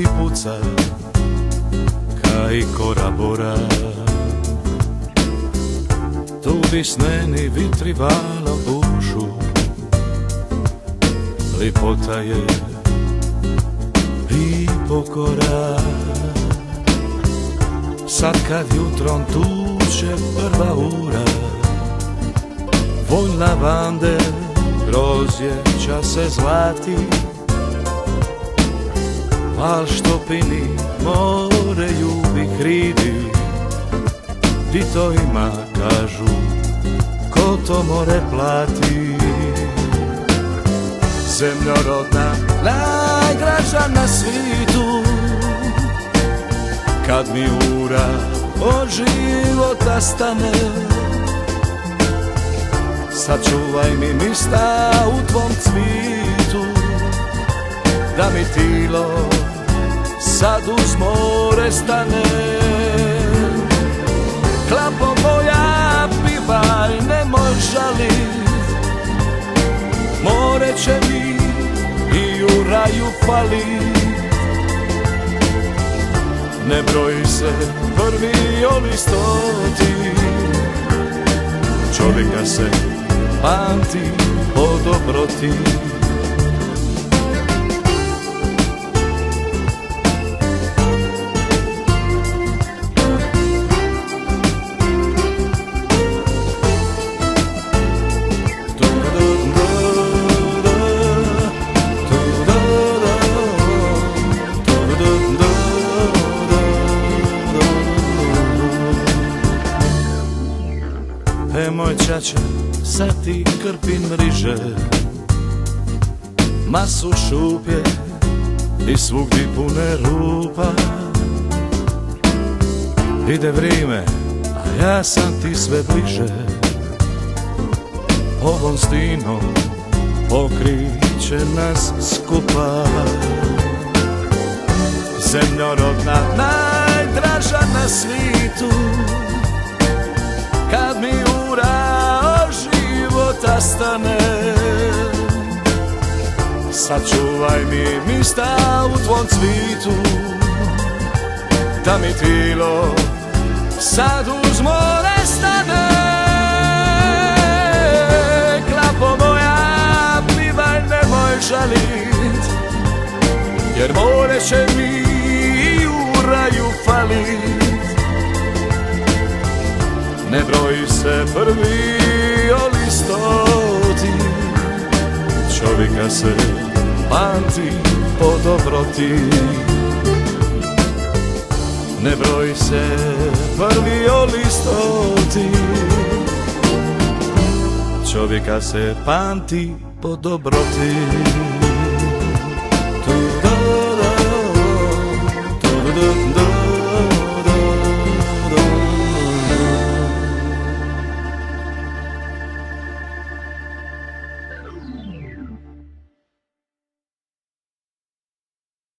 puca kaj kora bora. Tudi sneni vitrivalo bušu, lipota je i pokora. Sad kad jutrom tuče prva ura, vonj lavande rozjeća se zlati, al što pini more ljubi hridi. Di to ima, kažu, ko to more plati. Zemljorodna, najdraža na svitu, kad mi ura od života stane, sačuvaj mi mista u tvom cvitu, da mi tilo sad uz more stane. Klapo moja, pivaj, nemoj žalit, more će mi i u raju falit. Ne broji se prvi oli stoti, čovjeka se pamti po dobroti. Moj čača, sad ti krpi mriže, masu šupje i svugdje pune rupa. Ide vrijeme, a ja sam ti sve bliže, ovom stinom pokriće nas skupa. Zemljorodna, najdraža na svitu, kad mi ura od života stane, sačuvaj mi mista u tvom cvitu, da mi tilo sad uz more stane. Klapo moja, plivaj, nemoj žalit, jer more će mi i u raju falit. Ne broji se prvi oli stoti, čovjeka se pamti po dobroti. Ne broji se prvi oli stoti, čovjeka se pamti po dobroti.